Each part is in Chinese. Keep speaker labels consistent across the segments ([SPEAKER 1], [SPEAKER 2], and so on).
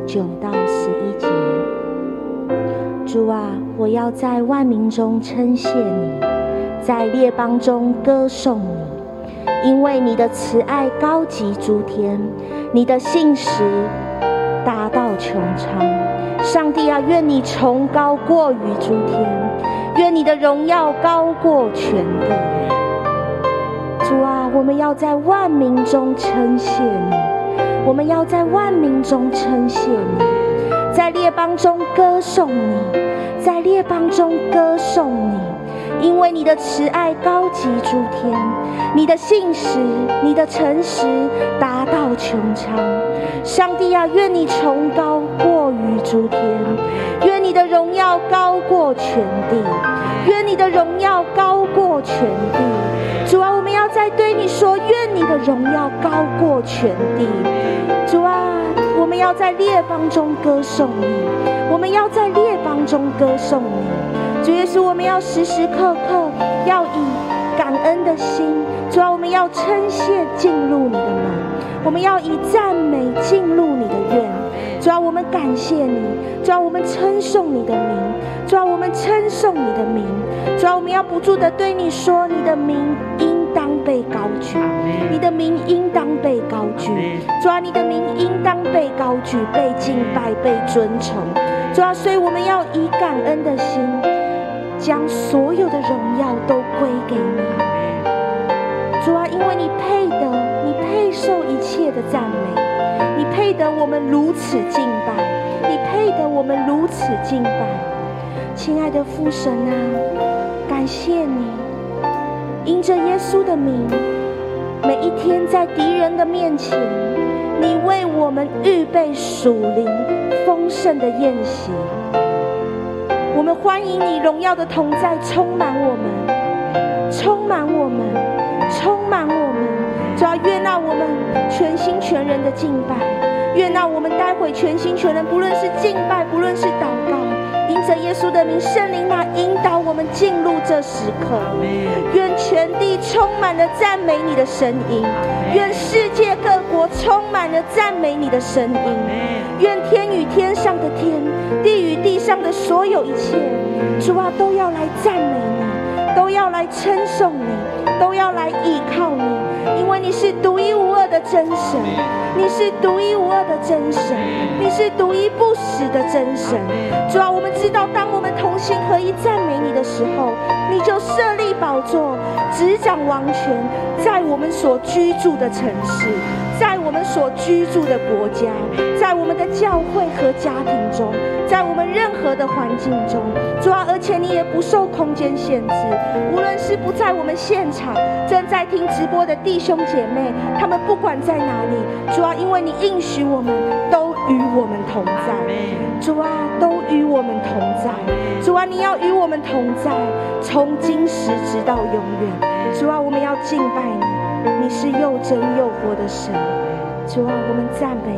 [SPEAKER 1] 9到11节。主啊，我要在万民中称谢你，在列邦中歌颂你，因为你的慈爱高及诸天，你的信实达到穹苍。上帝啊，愿你崇高过于诸天，愿你的荣耀高过全地。主啊，我们要在万民中称谢你，我们要在万民中称谢你，在列邦中歌颂你，在列邦中歌颂你，因为你的慈爱高及诸天，你的信实，你的诚实达到穹苍。上帝啊，愿你崇高过于诸天，愿你的荣耀高过全地，愿你的荣耀高过全地。主啊，我们要再对你说，愿你的荣耀高过全地。主啊，我们要在列邦中歌颂你，我们要在列邦中歌颂你。主耶稣，我们要时时刻刻要以感恩的心，主啊，我们要称谢进入你的门，我们要以赞美进入你的院。主啊，我们感谢你，主啊，我们称颂你的名，主啊，我们称颂你的名。主啊，我们要不住地对你说，你的名应当被高举，你的名应当被高举。主啊，你的名应当被高举，被敬拜，被尊崇。主啊，所以我们要以感恩的心，将所有的荣耀都归给你。主啊，因为你配得，你配受一切的赞美，你配得我们如此敬拜，你配得我们如此敬拜。亲爱的父神啊，感谢你，因着耶稣的名，每一天在敌人的面前，你为我们预备属灵丰盛的宴席。我们欢迎你荣耀的同在充满我们，充满我们，充满我们。主要悦纳我们全心全人的敬拜，悦纳我们待会全心全人，不论是敬拜，不论是祷告，因着耶稣的名，圣灵来引导我们进入这时刻。愿全地充满了赞美你的声音，愿世界各国充满了赞美你的声音，愿天与天上的天，地与地上的所有一切，主啊，都要来赞美你，都要来称颂你，都要来依靠你，因为你是独一无二的真神，你是独一无二的真神，你是独一不死的真神。主啊，我们知道，当我们同心合一赞美你的时候，你就设立宝座，执掌王权，在我们所居住的城市，在我们所居住的国家，在我们的教会和家庭中，在我们任何的环境中。主啊，而且你也不受空间限制，无论是不在我们现场正在听直播的弟兄姐妹，他们不管在哪里，主啊，因为你应许我们都与我们同在。主啊，都与我们同在。主啊，你要与我们同在，从今时直到永远。主啊，我们要敬拜你，你是又真又活的神。主啊，我们赞美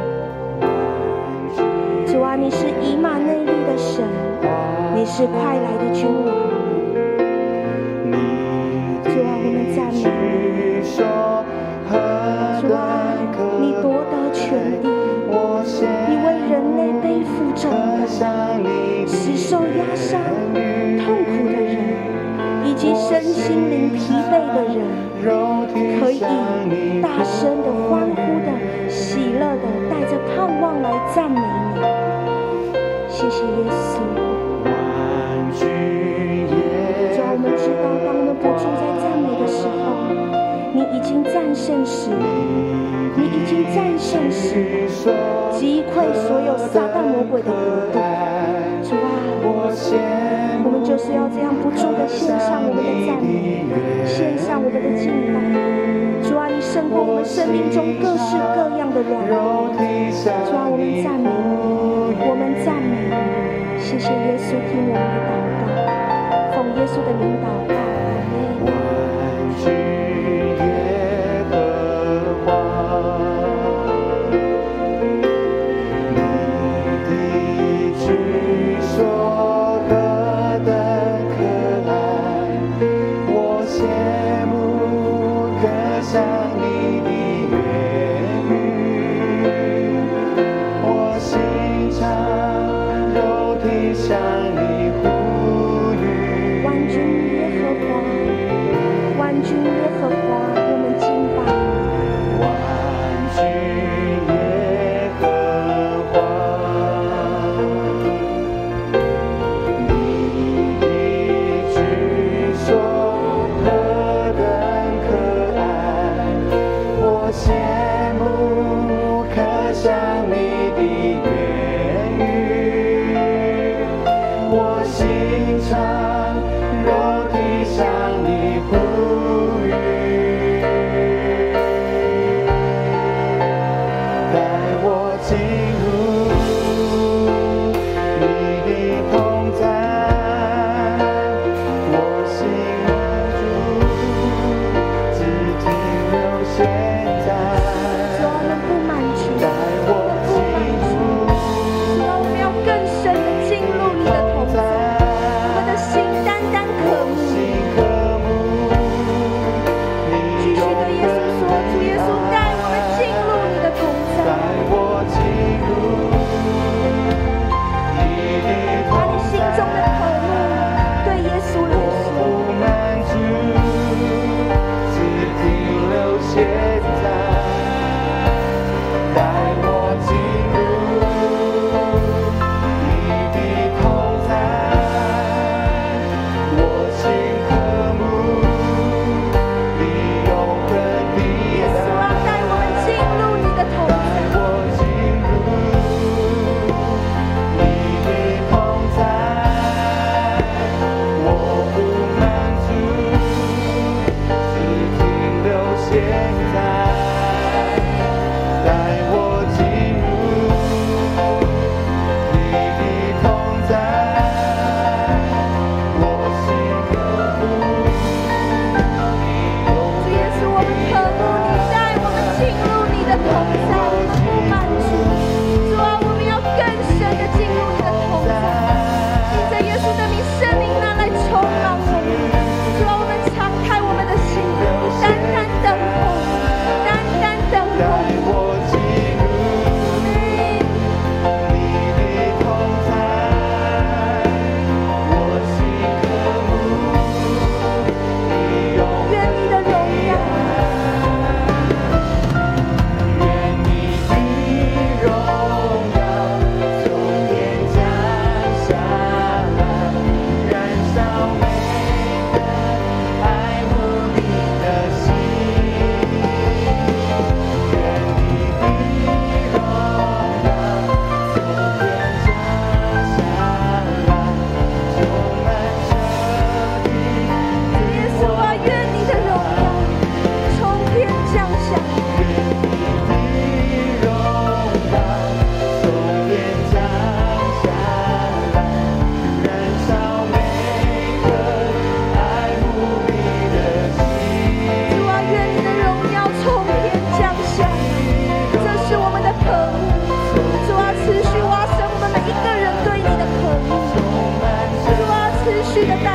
[SPEAKER 1] 你。主啊，你是以马内利的神，你是快来的君王。主啊，我们赞美你。主啊，你夺得全地，你为人类背负重担，使受压伤、痛苦的人，以及身心灵疲惫的人，可以大声的欢呼的、喜乐的，带着盼望来赞美你。谢谢耶稣。主啊，我们知道，当我们不住在赞美的时候，你已经战胜死亡，你已经战胜死亡，击溃所有撒旦魔鬼的国度。主啊，我们就是要这样不住的献上我们的赞美，献上我们的敬拜。主啊，你胜过我们生命中各式各样的软弱。主啊，我们赞美你，我们赞美你。谢谢耶稣，听我们的祷告，奉耶稣的名祷告，阿们。
[SPEAKER 2] 像你的言语，我心。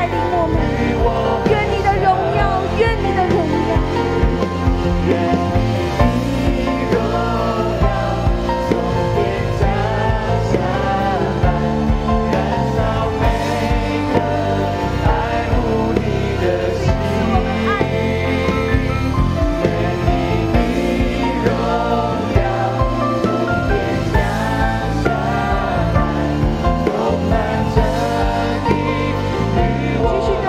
[SPEAKER 1] 带领我们。愿你的荣耀，愿你的荣耀。继续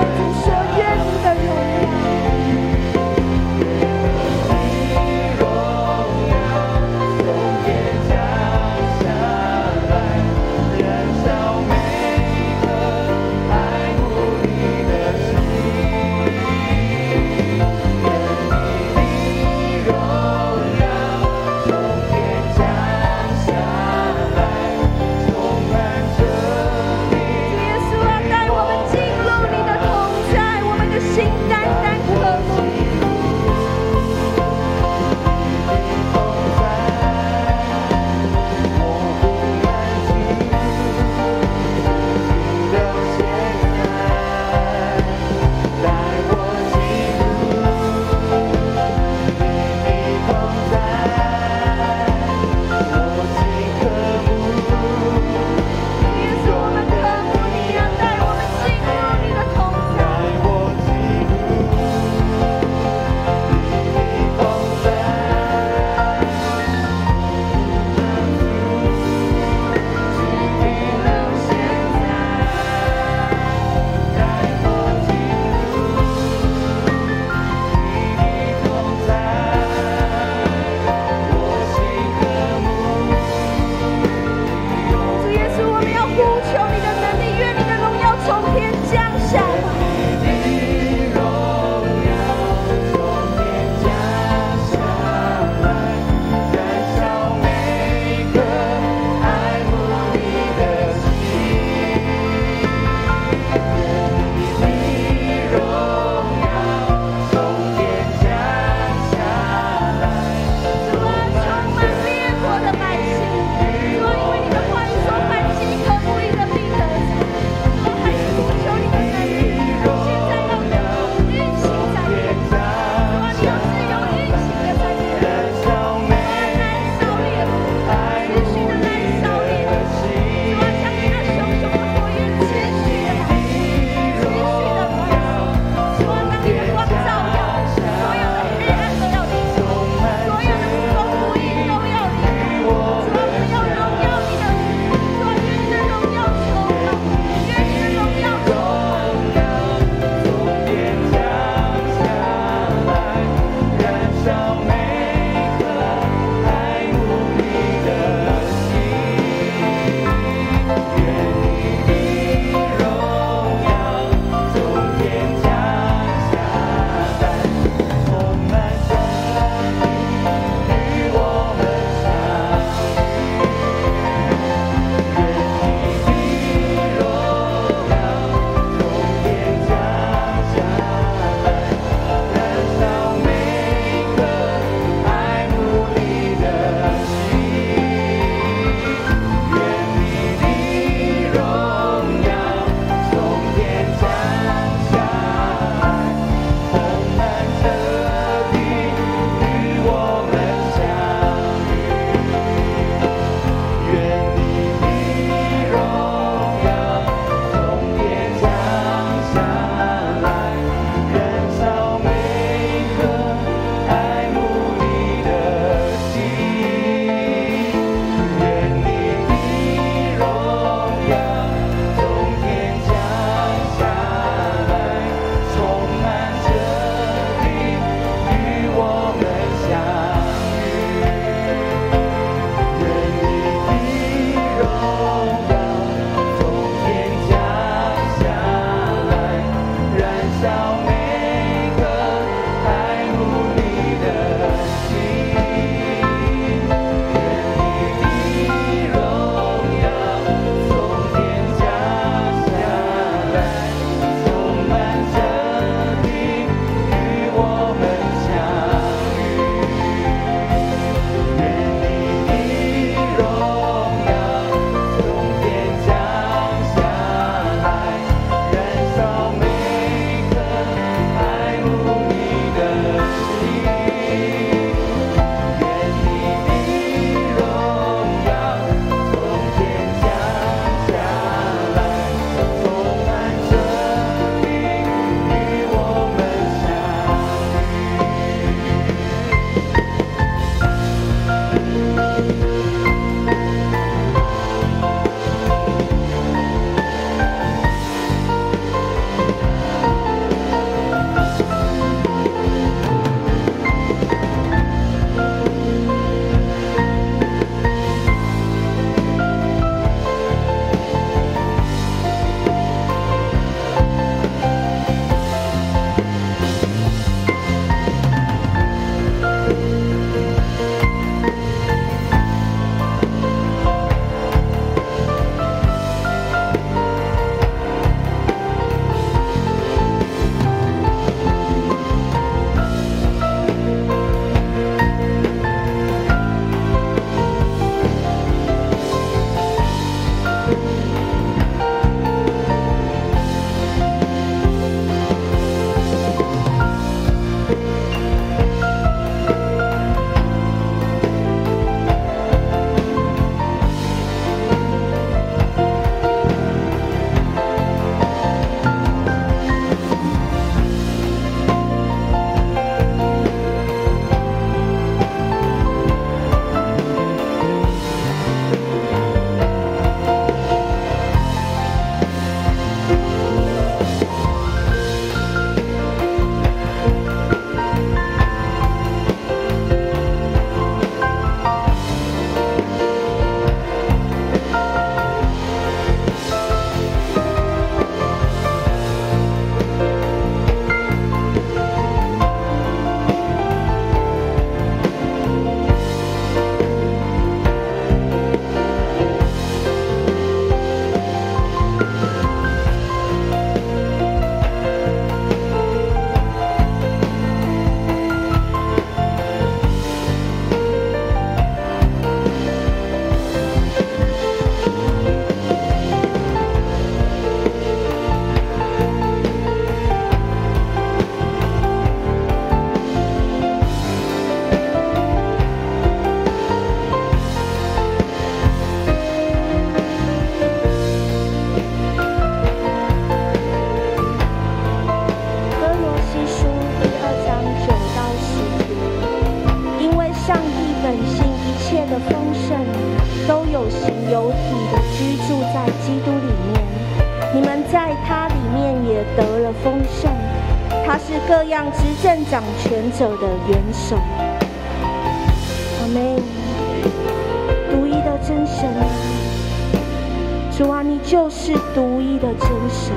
[SPEAKER 1] 丰盛，他是各样执政掌权者的元首。阿们。独一的真神啊，主啊，你就是独一的真神。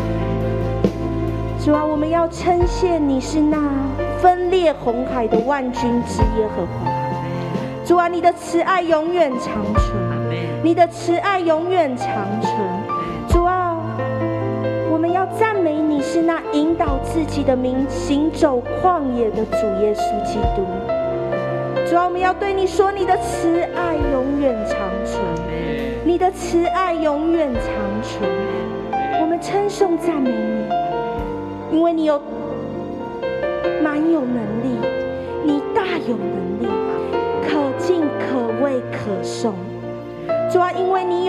[SPEAKER 1] 主啊，我们要称谢你是那分裂红海的万军之耶和华。主啊，你的慈爱永远长存，你的慈爱永远长存。主啊，我们要赞美你是那引导自己的民行走旷野的主耶稣基督。主啊，我们要对你说，你的慈爱永远长存，你的慈爱永远长存。我们称颂赞美你，因为你满有能力，你大有能力，可敬可畏可颂。主啊，因为你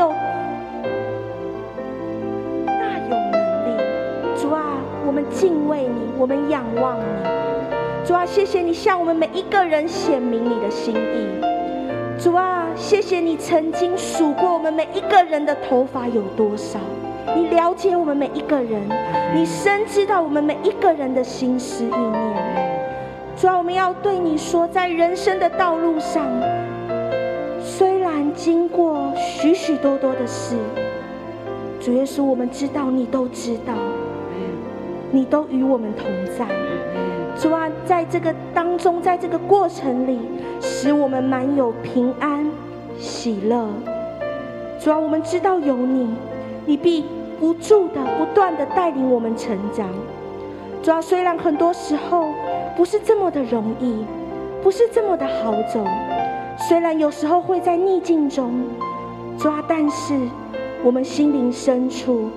[SPEAKER 1] 大有能力，主啊，我们敬畏你，我们仰望你。主啊，谢谢你向我们每一个人显明你的心意。主啊，谢谢你曾经数过我们每一个人的头发有多少，你了解我们每一个人，你深知道我们每一个人的心思意念。主啊，我们要对你说，在人生的道路上，虽然经过许许多多的事，主耶稣，我们知道你都知道，你都与我们同在。主啊，在这个当中，在这个过程里，使我们满有平安喜乐。主啊，我们知道有你，你必不住的不断的带领我们成长。主啊，虽然很多时候不是这么的容易，不是这么的好走，虽然有时候会在逆境中，主啊，但是我们心灵深处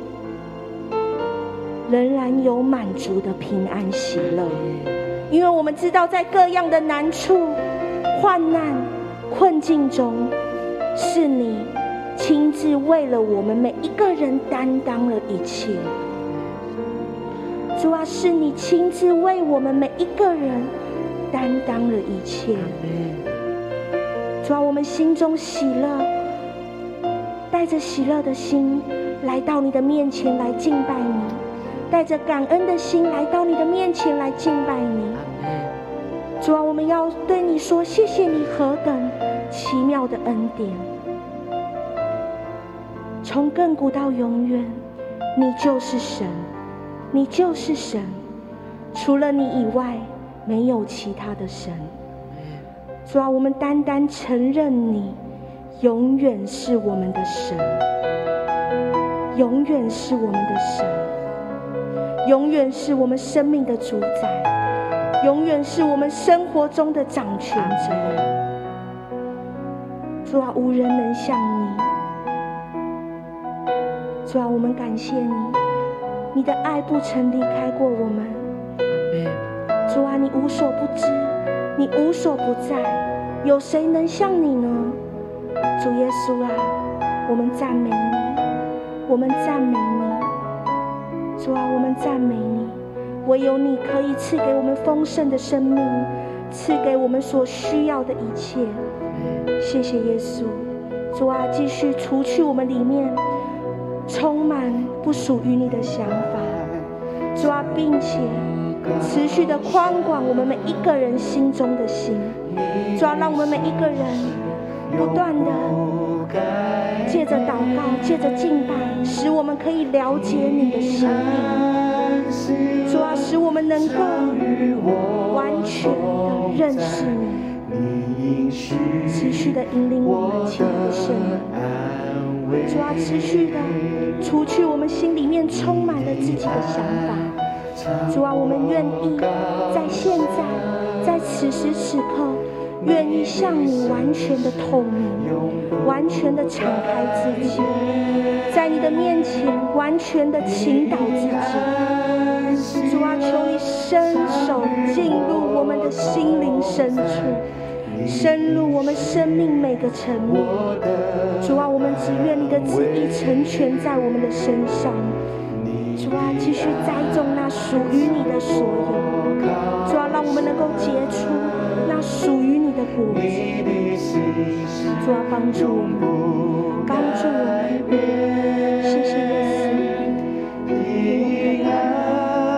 [SPEAKER 1] 仍然有满足的平安喜乐，因为我们知道在各样的难处、患难、困境中，是你亲自为了我们每一个人担当了一切。主啊，是你亲自为我们每一个人担当了一切。主啊，我们心中喜乐，带着喜乐的心来到你的面前来敬拜你，带着感恩的心来到你的面前来敬拜你。主啊，我们要对你说，谢谢你何等奇妙的恩典，从亘古到永远，你就是神，你就是神，除了你以外没有其他的神。主啊，我们单单承认你永远是我们的神，永远是我们的神，永远是我们生命的主宰，永远是我们生活中的掌权者。主啊，无人能像你。主啊，我们感谢你，你的爱不曾离开过我们。主啊，你无所不知，你无所不在，有谁能像你呢？主耶稣啊，我们赞美你，我们赞美你。主啊，我们赞美你，唯有你可以赐给我们丰盛的生命，赐给我们所需要的一切。谢谢耶稣。主啊，继续除去我们里面充满不属于你的想法。主啊，并且持续的宽广我们每一个人心中的心。主啊，让我们每一个人不断的借着祷告，借着敬拜，使我们可以了解你的心意。主啊，使我们能够完全的认识你，持续的引领我们亲爱的圣灵。主啊，持续的除去我们心里面充满了自己的想法。主啊，我们愿意在现在，在此时此刻，愿意向你完全的透明，完全的敞开自己，在你的面前完全的倾倒自己。主啊，求你伸手进入我们的心灵深处，深入我们生命每个层面。主啊，我们只愿你的旨意成全在我们的身上。主啊，继续栽种那属于你的所有。主啊，让我们能够结出那属于你的果子。主啊，帮助我们，帮助我们。谢谢耶稣。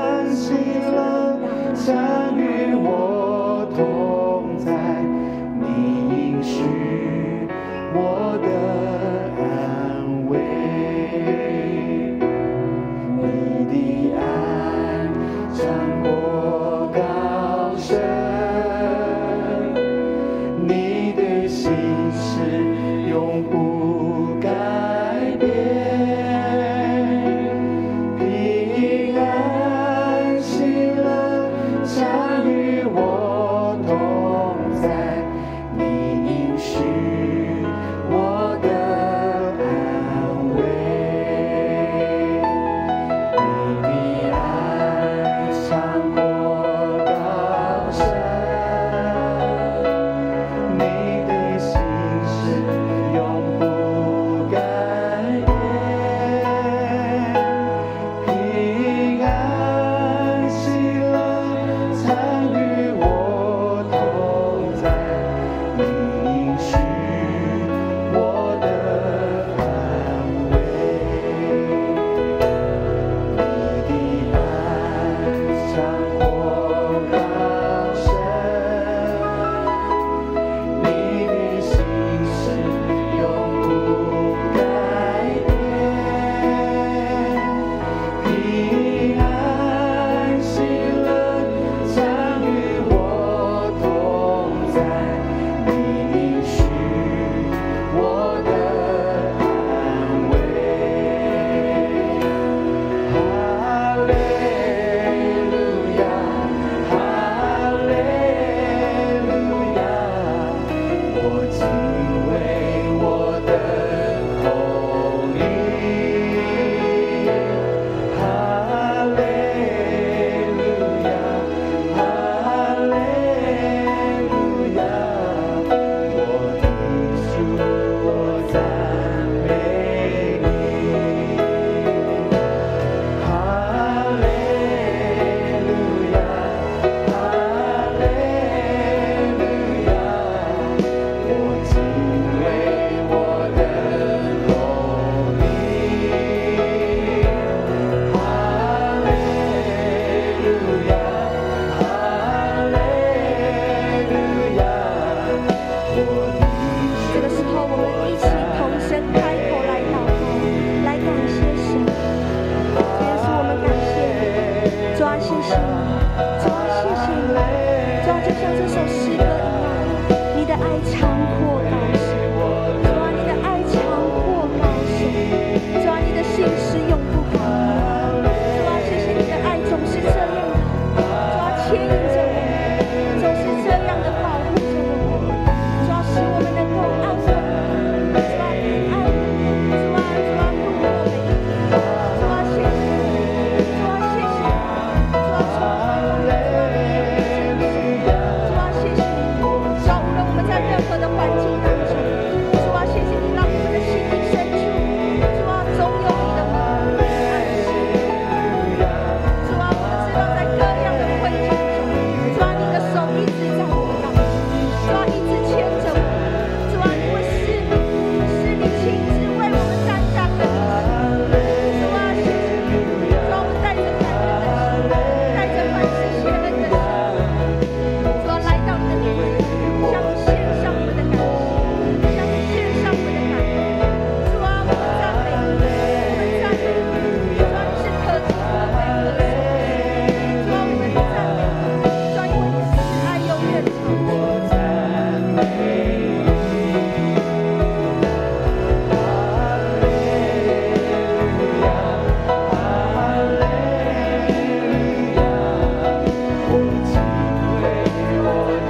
[SPEAKER 1] 主啊，谢谢你，主啊，谢谢你，主啊，就像这首诗歌一样，你的爱长阔高深，主啊，你的爱长阔高深，主啊，你的信实永不改变，主啊，谢谢你的爱总是这样的，主啊，牵引着我们，总是这样的保护着我们，主啊，使我们能够安稳，主啊，平安，主啊，主啊，度过每一天，主啊，谢谢你，主啊，谢谢你，主啊，从来主啊，谢谢你，主啊，无论我们在任何的环境当中，主啊，谢谢你让我们的心灵深处，主啊，总有你的保护和安息，主啊，我们知道在各样的困境中，主啊，你的手一直在我们当中，主啊，一直牵着我们，主啊，因为是你亲自为我们担当的主啊，谢谢你，主啊，我们带着感恩的心，带着满是谢恩的心，主啊，来到你的面前，向你献上我们的感谢，向你献上我们的感恩，主啊，我们赞美你，我们赞美你，主啊，你是可敬可畏可颂的，主啊，我们赞美你，主啊，因为你的慈爱永远长存。主啊，谢谢你，主啊，我们感恩我们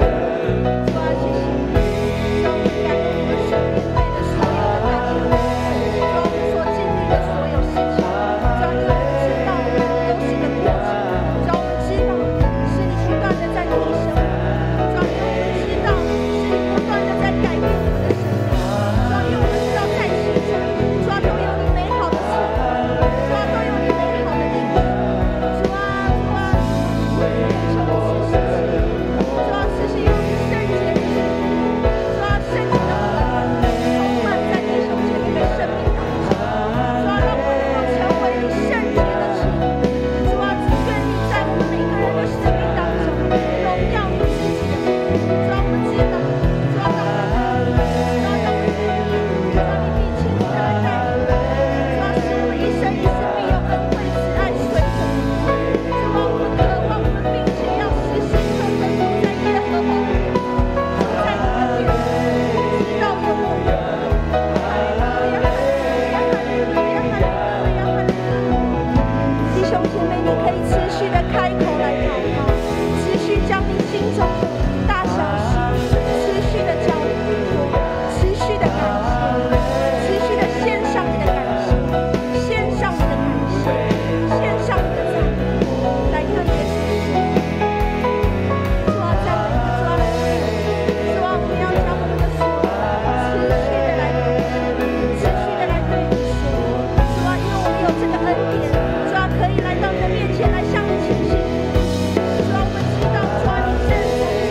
[SPEAKER 1] 生命内的所有的大小事，主啊，我们所经历的所有事情，主啊，因为我们知道都是个过程，主啊，我们知道是你不断的在提升我们，主啊，因为我们知道是你不断的在改变我们的生命，主啊，因为我们知道在其中，主啊，都有你美好的策划，主啊，都有你美好的应许，主啊，主啊，求你持续主啊，持续用你圣洁的生命，主啊，圣洁的火充满在弟兄姐妹的生命当中，主啊，让我们能够成为你圣洁的器皿，主啊，愿你在我们每个人的生命当中荣耀你自己的名，主啊，我们知道，主啊，让我们主啊，让我们愿意，主啊，你必亲自来带领我们，主啊，使我们一生一世必有恩惠慈爱随着我们，主啊，我们渴望我们并且要时时刻刻住在耶和华的面前，住在你的面前，直到永远。哈利路亚，哈利路亚，哈利路亚，哈利路亚，哈利路亚。弟兄姐妹，你可以持续的开口来祷告，持续将你心中的大小事，持续的交给我，持续的感谢，持续的献上你的感谢，献上你的感谢，献上你的赞美，来对耶稣说。主啊，赞美你，主啊，来谢谢你，主啊，我们要将我们的所有持续的来感谢，持续的来对你说。主啊，因为我们有这个恩典，主啊，可以来到你的面前来向你倾心。主啊，我们知道，主啊，你正从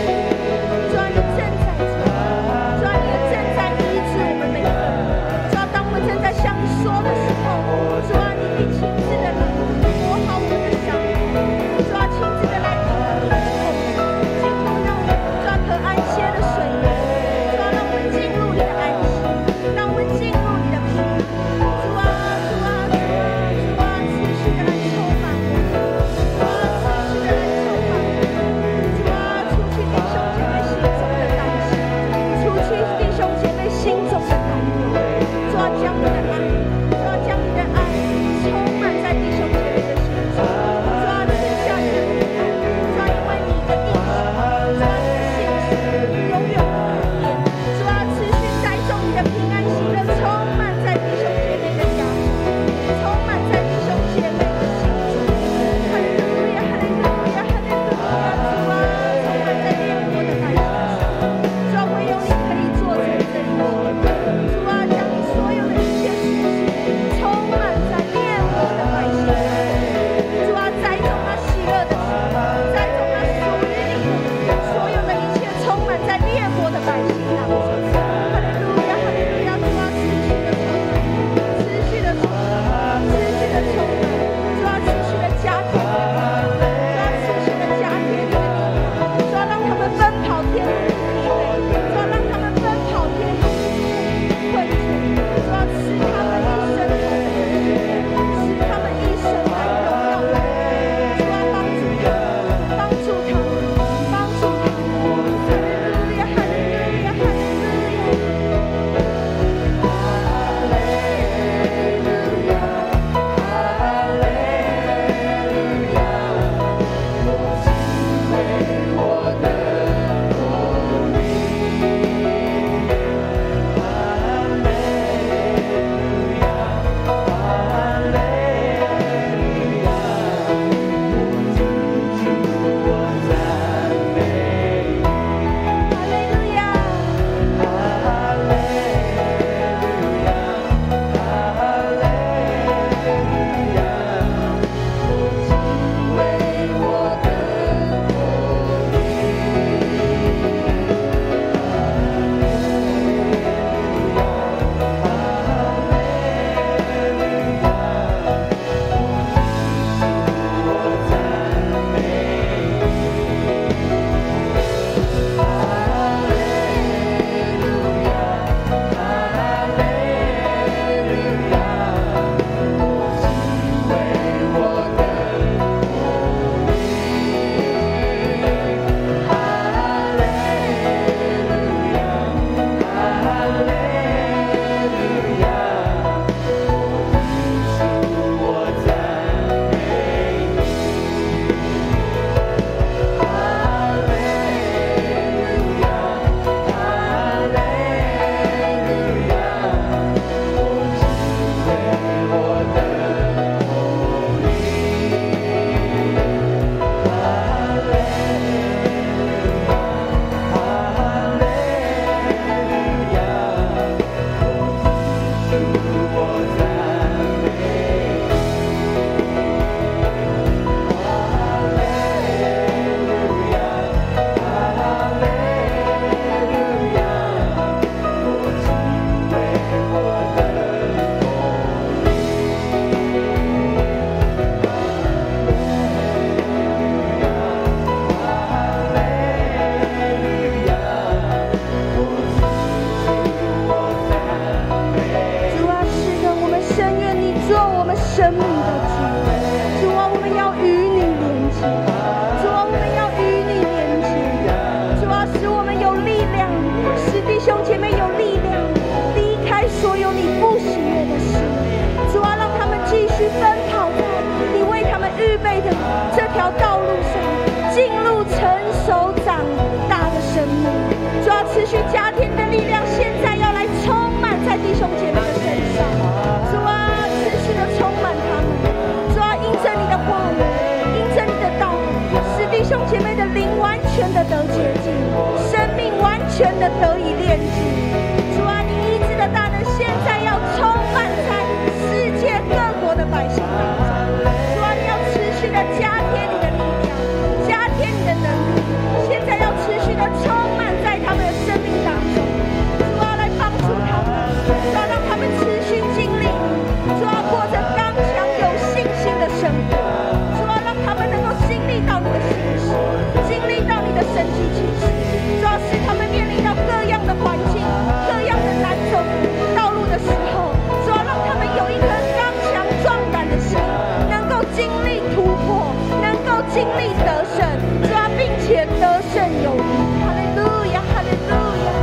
[SPEAKER 1] 这条道路上进入成熟长大的生命。主要持续加添的力量，现在要来充满在弟兄姐妹的身上。主啊，持续的充满他们。主啊，因着你的话语，因着你的道理，使弟兄姐妹的灵完全的得洁净，生命完全的得以炼净。主啊，你医治的大能现在要充满在世界各国的百姓当中。主啊，你要持续的加添你的力量，加添你的能力，现在要持续的充满在他们的生命当中。主啊，来帮助他们，主啊，让他们持续经历你，主啊，过着刚强有信心的生活。主啊，让他们能够经历到你的信实，经历到你的神迹奇事。主啊，使他们面临到各样的环境、各样的难走道路的时候，主啊，让他们有一颗刚强壮胆的心，能够经历突破，能够经历得胜，主啊，并且得胜有余。哈利路亚，哈利路亚。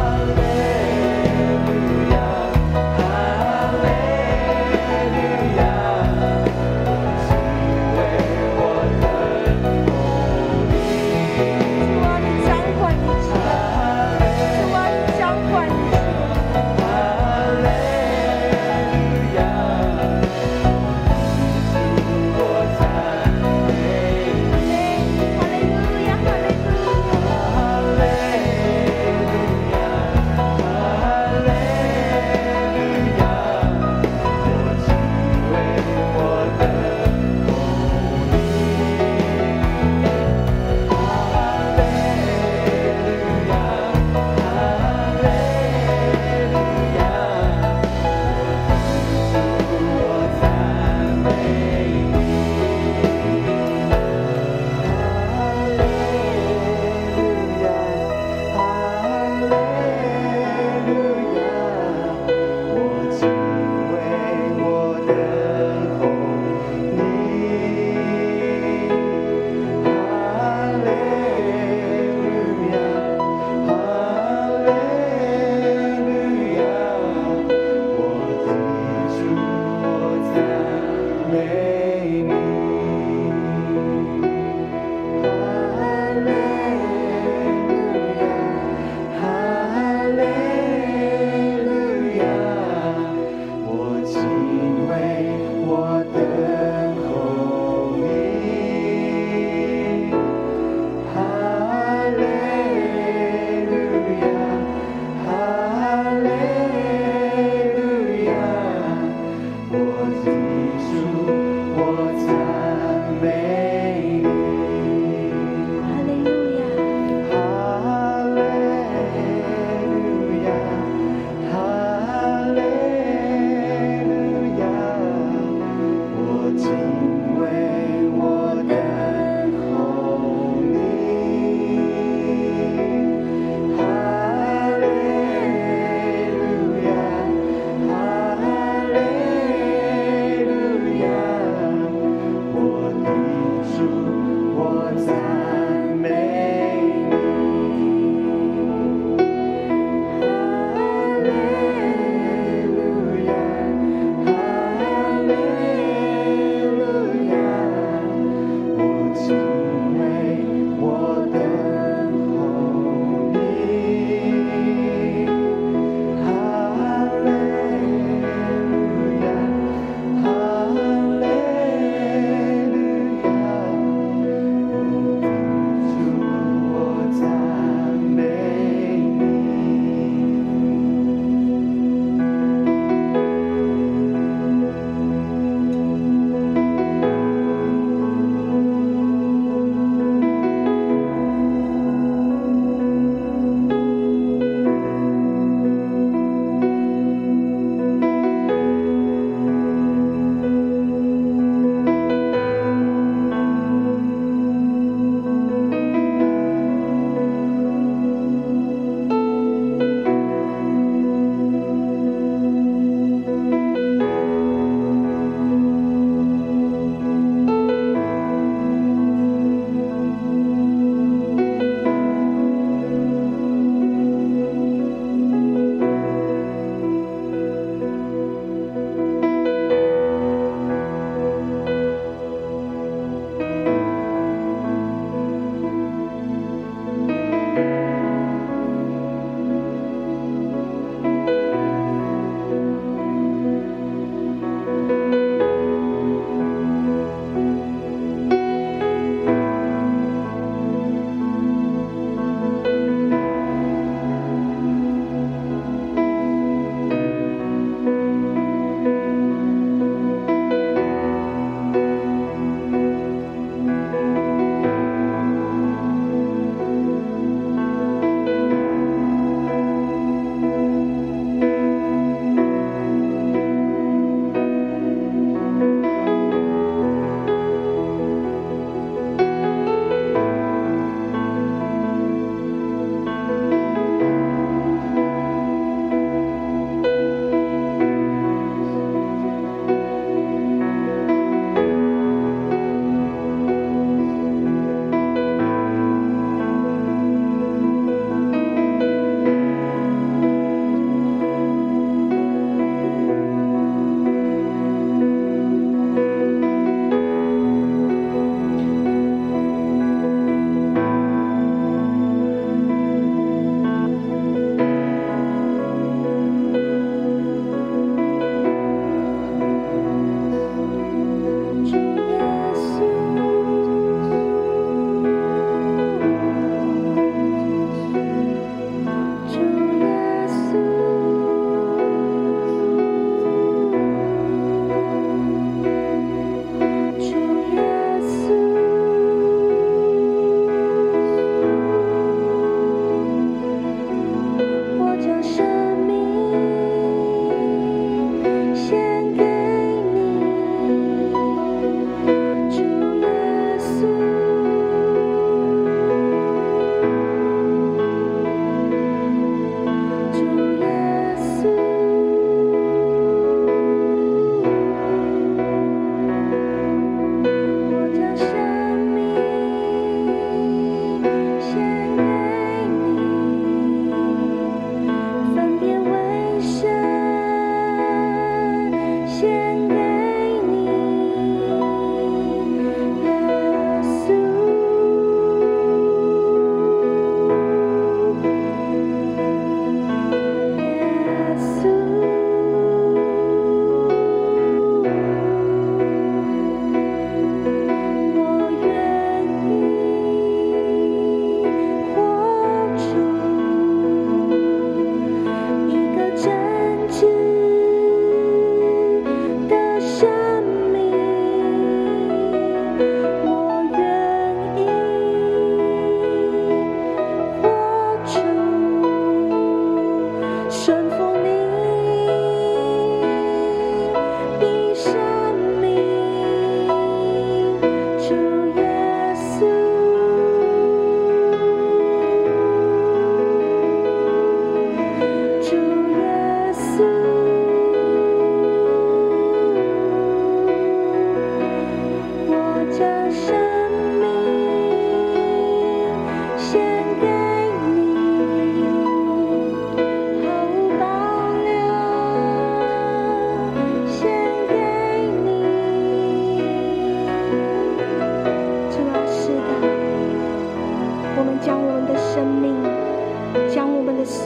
[SPEAKER 1] 主啊，你掌管一切，主啊，你掌管一切。哈利路亚，哈利路亚。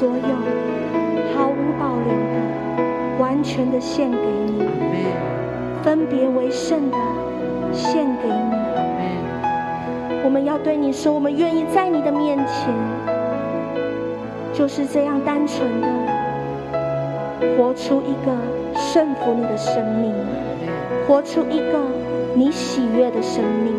[SPEAKER 1] 所有，毫无保留的，完全的献给你，分别为圣的献给你。我们要对你说，我们愿意在你的面前，就是这样单纯的活出一个顺服你的生命，活出一个你喜悦的生命，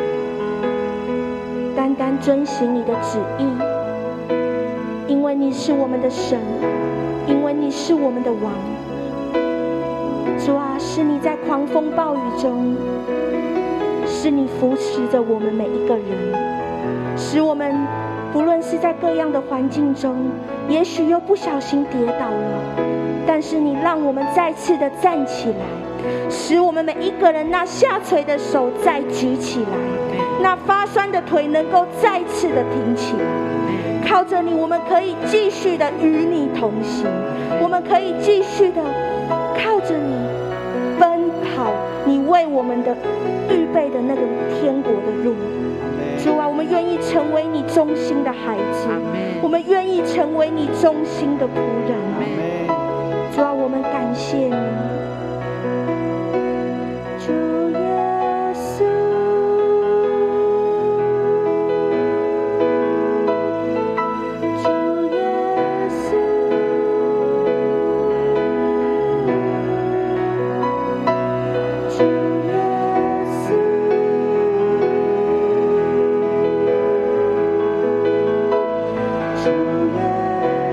[SPEAKER 1] 单单遵行你的旨意，因为你是我们的神，因为你是我们的王。主啊，是你在狂风暴雨中，是你扶持着我们每一个人，使我们不论是在各样的环境中，也许又不小心跌倒了，但是你让我们再次的站起来，使我们每一个人那下垂的手再举起来，那发酸的腿能够再次的挺起来。靠着你，我们可以继续的与你同行，我们可以继续的靠着你奔跑你为我们的预备的那个天国的路。主啊，我们愿意成为你忠心的孩子，我们愿意成为你忠心的仆人。主啊，我们感谢你。主耶稣，主耶稣，主耶稣，主耶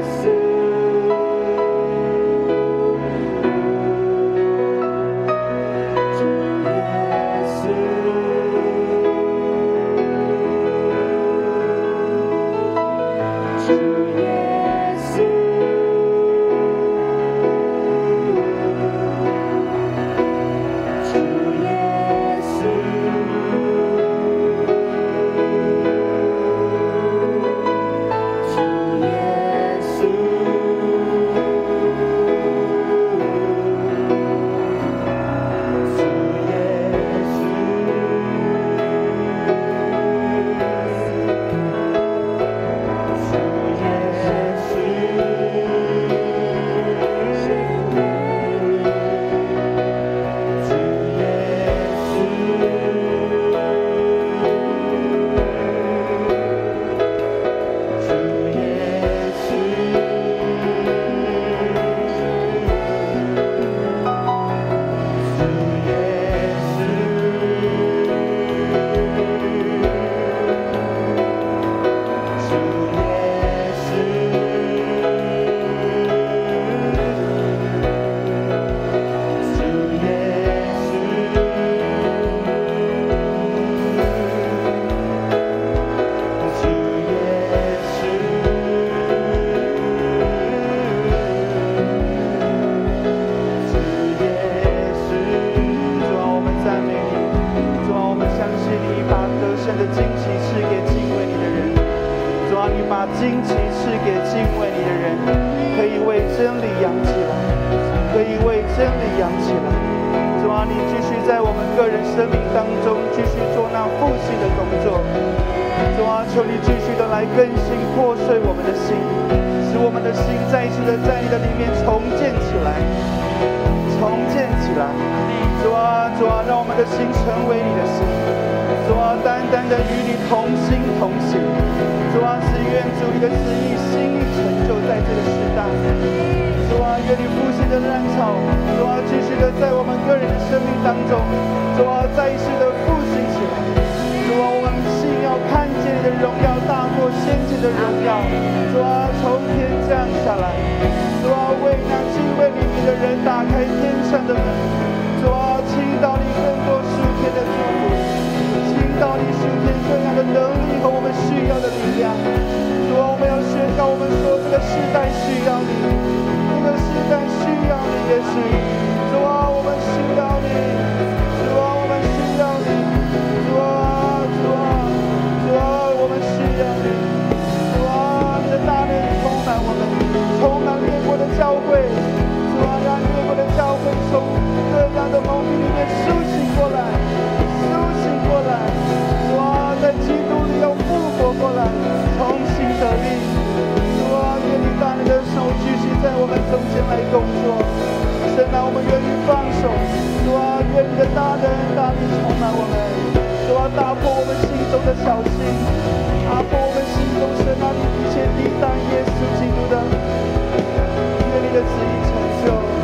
[SPEAKER 2] 来工作。神啊，我们愿意放手。主啊，愿你的大能大力充满我们。主啊，打破我们心中的小心，打破我们心中神啊你一切抵挡耶稣基督的，愿你的旨意成就。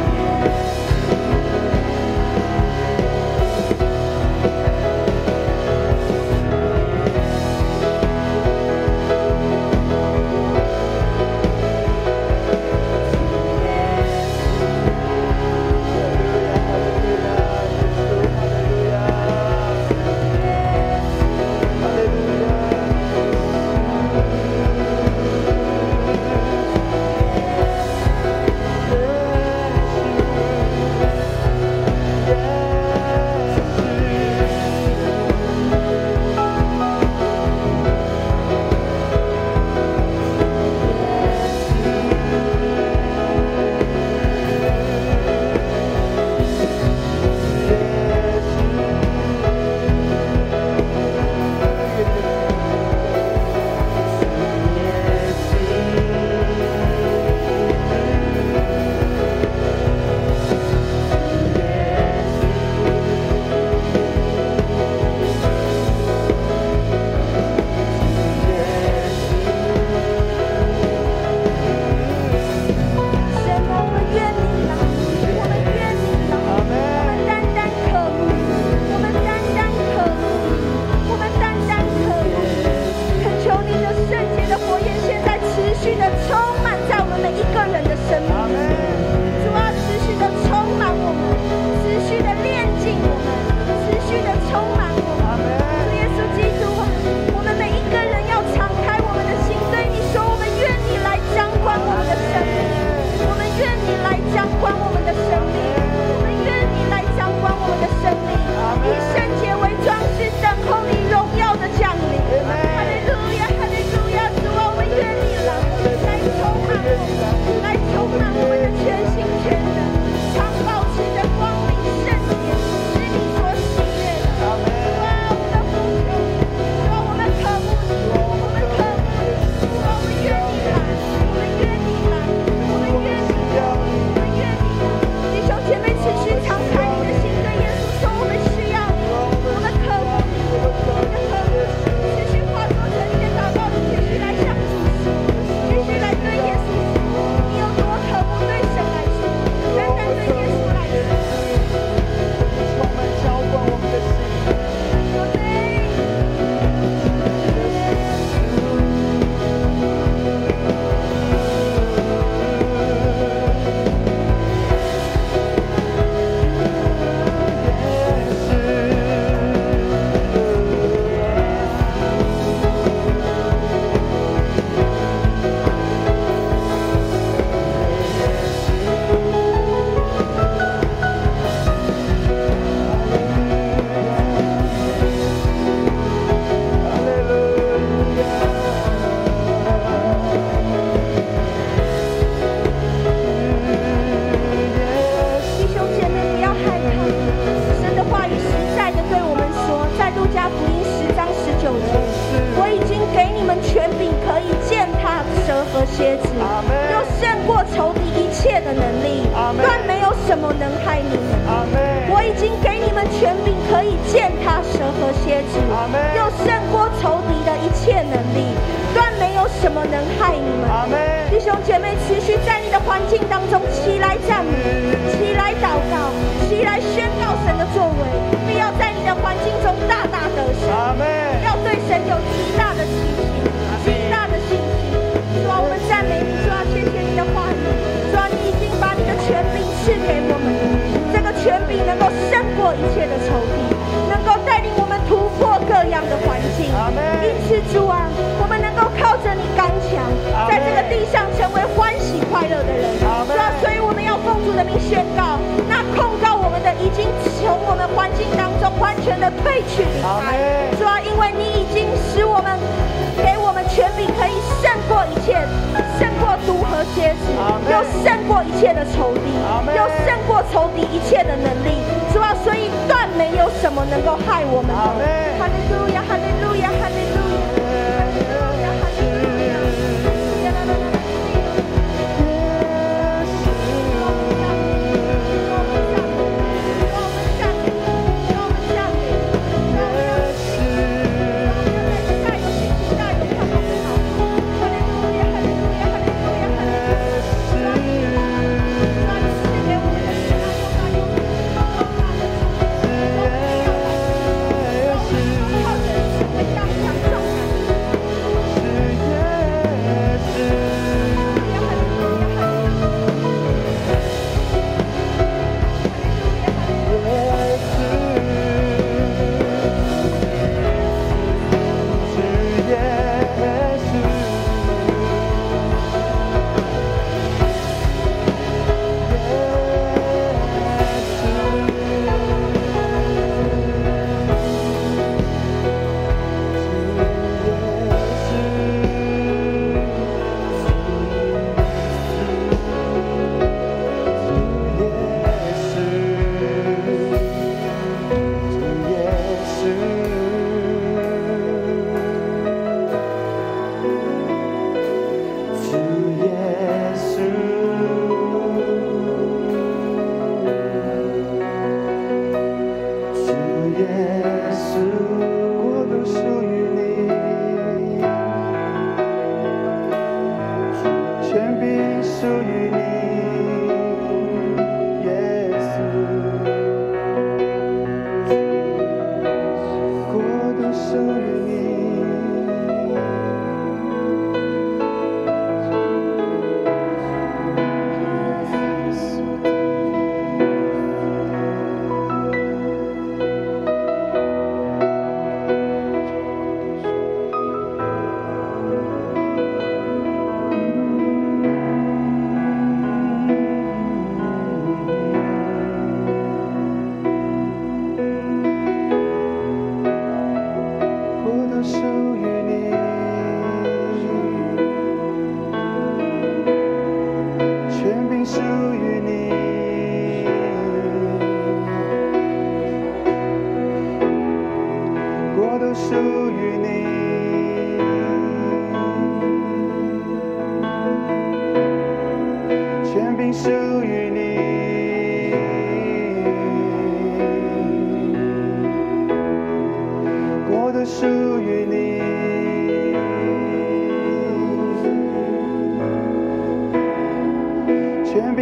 [SPEAKER 1] 蝎子，又胜过仇敌一切的能力，断没有什么能害你们。我已经给你们权柄，可以践踏蛇和蝎子，又胜过仇敌的一切能力，断没有什么能害你们。弟兄姐妹，持续在你的环境当中起来赞美，起来祷告，起来宣告神的作为，必要在你的环境中大大得胜，要对神有极大的信心，极大的信心。主啊，我们赞美你，主啊，谢谢你的话语，主啊，你已经把你的权柄赐给我们，这个权柄能够胜过一切的仇敌，能够带领我们突破各样的环境。因此，主啊，我们能够靠着你刚强，在这个地上成为欢喜快乐的人。主啊，所以我们要奉主的名宣告，那控告我们的已经从我们环境当中完全的退去离开。主啊，因为你已经使我们给我们权柄，可以胜过一切，胜过毒和蝎子，又胜过一切的仇敌，又胜过仇敌一切的能力。主啊，所以断没有什么能够害我们的。哈利路亚，哈利路亚，哈利路亚。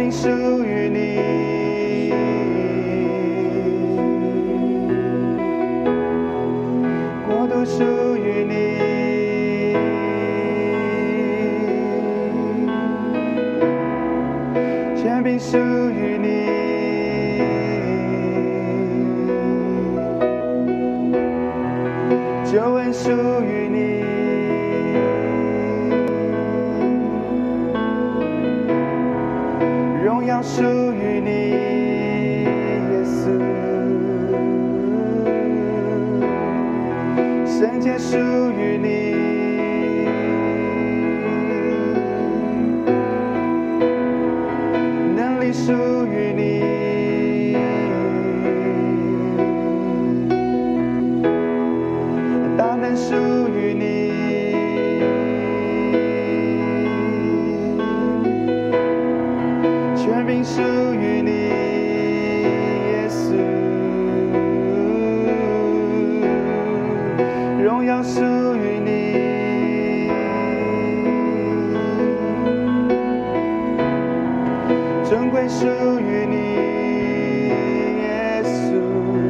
[SPEAKER 2] 柄属于你，国度属于你，权柄属于你，救恩属于你，荣耀属于你，耶稣，圣洁属于你，能力属于你，大能属于你，权柄属于你，耶稣，荣耀属于你，尊贵属于你，耶稣，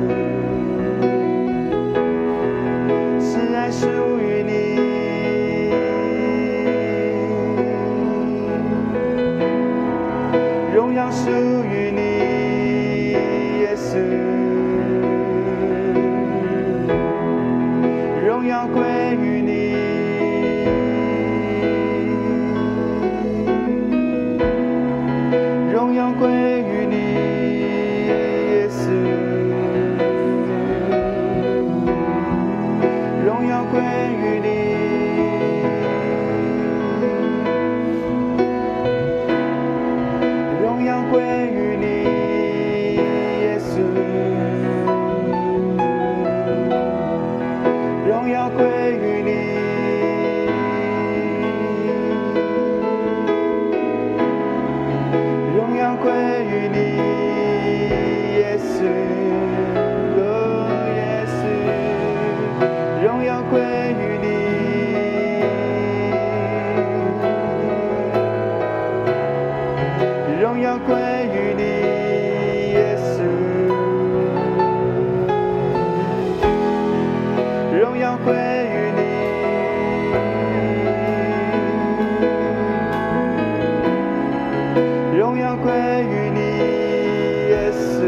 [SPEAKER 2] 慈爱属于你，荣耀属于你，耶稣，荣耀归于你，荣耀归于你，耶稣，荣耀归于你，荣耀归于你，耶稣，荣耀归于你，荣耀归于你，耶稣，耶稣，荣耀归于你，荣耀归于你，耶稣，荣耀归于你，荣耀归于你，耶稣，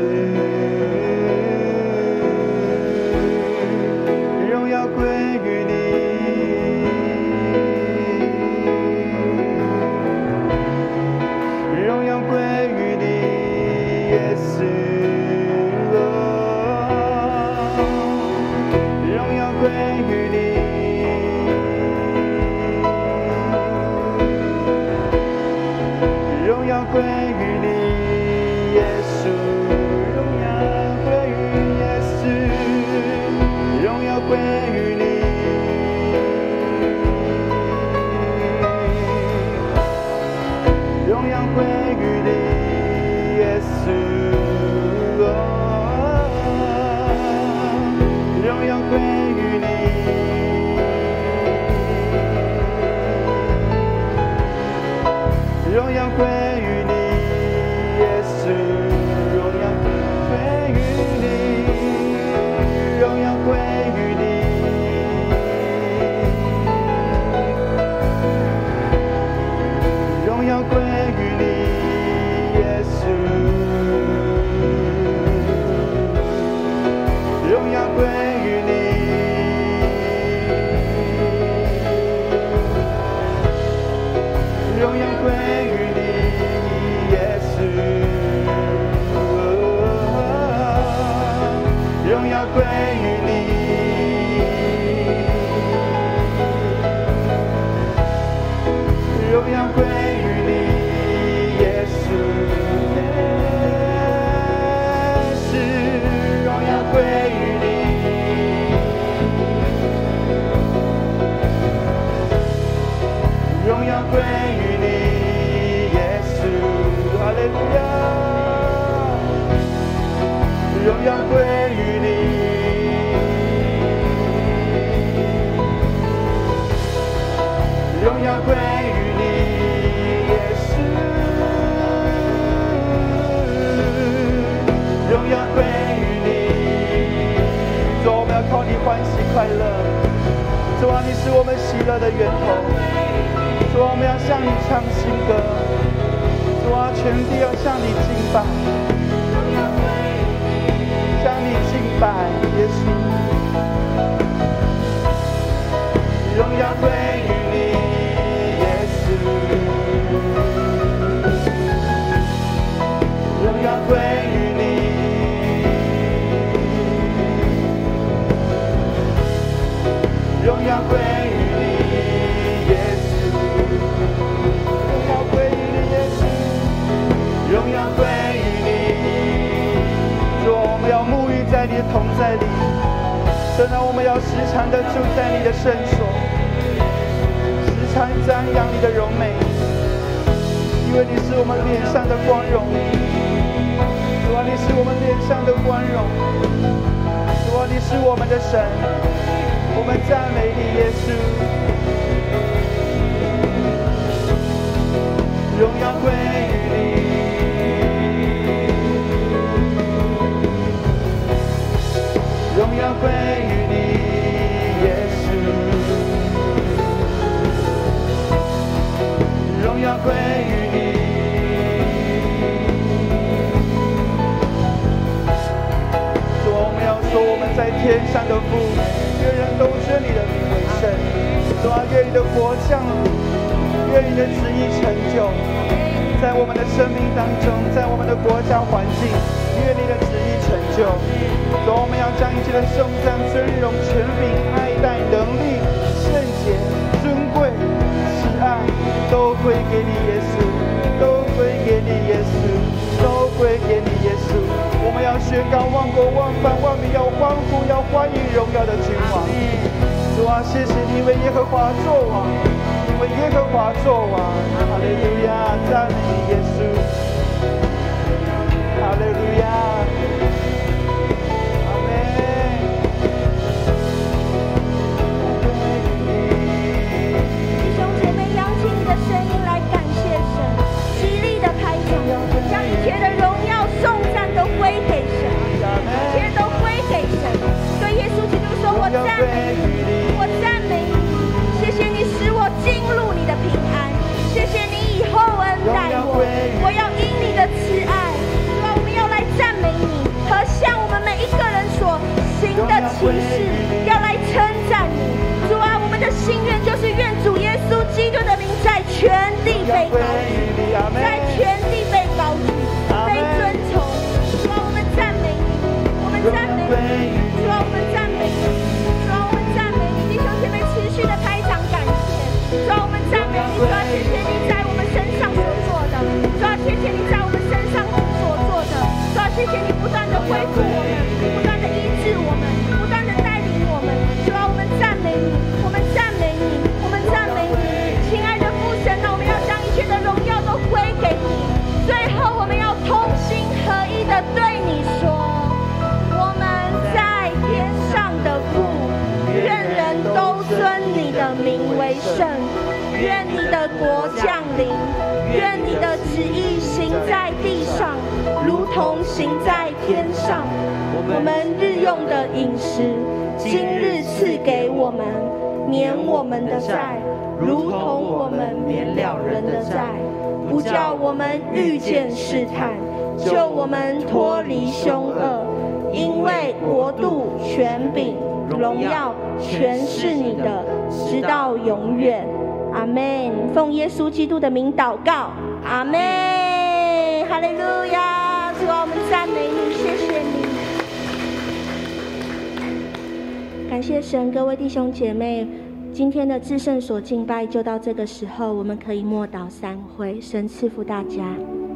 [SPEAKER 2] 荣耀归于你，荣耀归于你，耶稣，荣耀归于你，荣耀归于你，耶稣，荣耀归于耶稣，荣耀归于你，荣耀归于你，耶稣，荣耀归于你，荣耀归于你，耶稣，荣耀归于你，荣耀归于你，荣耀归于你，耶稣，荣耀归于你，荣耀归于你，耶稣，荣耀归于你，荣耀归于你，耶稣，荣耀归于你，荣耀归于你，耶稣，哈利路亚，荣耀归于你，荣耀归于你，耶稣。 耀归于你。主啊，我们要靠你欢喜快乐。主啊，你是我们喜乐的源头。主啊，我们要向你唱新歌。主啊，全地要向你敬拜，向你敬拜，耶稣。荣耀归于你，耶稣。荣耀归于你。荣耀归于你，耶稣。荣耀归于你，耶稣。荣耀归于你。主，我们要沐浴在你的同在里。神啊，我们要时常的住在你的圣所，时常瞻仰你的荣美，因为你是我们脸上的光荣。主啊，你是我们脸上的光荣。主啊，你是我们的神。我们赞美你，耶稣。荣耀归于你。荣耀归于你，耶稣。荣耀归于你。主，我们要说我们在天上的父，愿人都尊你的名为圣。主啊，愿你的国降临，愿你的旨意成就，在我们的生命当中，在我们的国家环境，愿你的旨意成就。主，我们要将一切的颂赞、尊荣、权柄、爱戴、能力、圣洁、尊贵、慈爱，都归给你，耶稣，都归给你，耶稣，都归给你，耶稣。我们要宣告万国万邦万民要欢呼，要欢迎荣耀的君王。主啊，谢谢你，因为耶和华作王，因为耶和华作王。哈利路亚，赞美你，耶稣。哈利路亚。
[SPEAKER 1] 将一切的荣耀颂赞都归给神，一切都归给神。对耶稣基督说：“我赞美你，我赞美你，谢谢你使我进入你的平安，谢谢你以后恩待我，我要因你的慈爱。主啊，我们要来赞美你，和向我们每一个人所行的奇事，要来称赞你。主啊，我们的心愿就是愿主耶稣基督的名在全地被高举，在全地被高举，被尊崇。主啊，我们赞美你，我们赞美你。主啊，我们赞美你。主啊，我们赞美你。弟兄姐妹持续的开场感谢。主啊，我们赞美你。主啊，谢谢你在我们身上所做的。主啊，谢谢你在我们身上所做的。主啊，谢谢你不断的恢复我们，不断的医治我们，不断的带领我们。主啊，我们赞美你，我们赞美你，我们赞美你。亲爱的父神啊，我们要将一切的荣耀都归给你。最后我们要同心合一的对你说，我们在天上的父，愿人都尊你的名为圣，愿你的国降临，愿你的旨意行在地上，如同行在天上。我们日用的饮食，今日赐给我们，免我们的债，如同我们免了人的债，不叫我们遇见试探，救我们脱离凶恶。因为国度、权柄、荣耀，全是你的，直到永远。阿们。奉耶稣基督的名祷告，阿们。哈利路亚！主啊，我们赞美你，谢谢你。感谢神，各位弟兄姐妹。今天的至圣所敬拜就到这个时候，我们可以默祷3回，神赐福大家。